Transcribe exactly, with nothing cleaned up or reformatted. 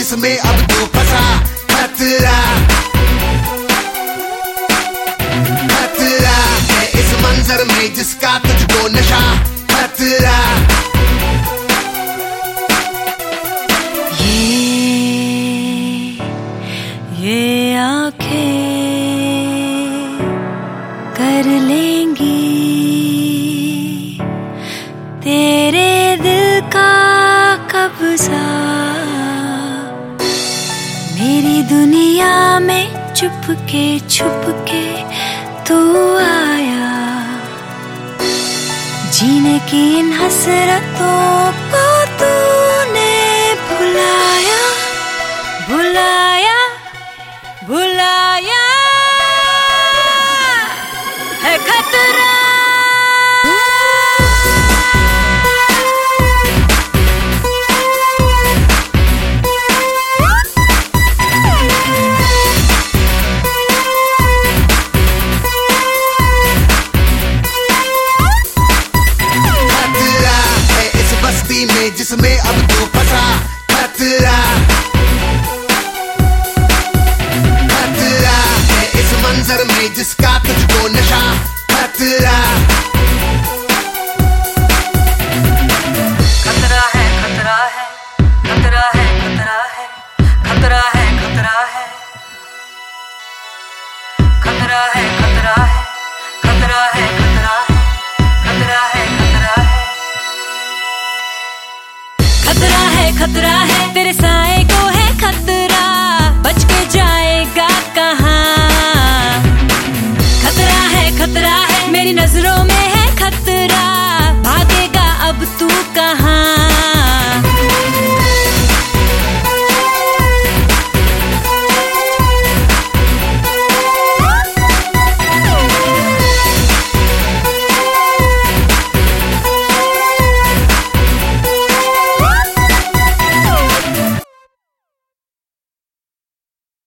जिसमें अब तू फंसा। खतरा खतरा है इस मंजर में जिसका तुझको नशा। खतरा ये आँखें कर लेंगी तेरे दिल का कब्जा। मेरी दुनिया में चुपके छुपके तू आया। जीने की इन हसरतों को तूने भुलाया भुलाया भुलाया है खतरा। खतरा है इस बस्ती में जिसमें अब तू फंसा। खतरा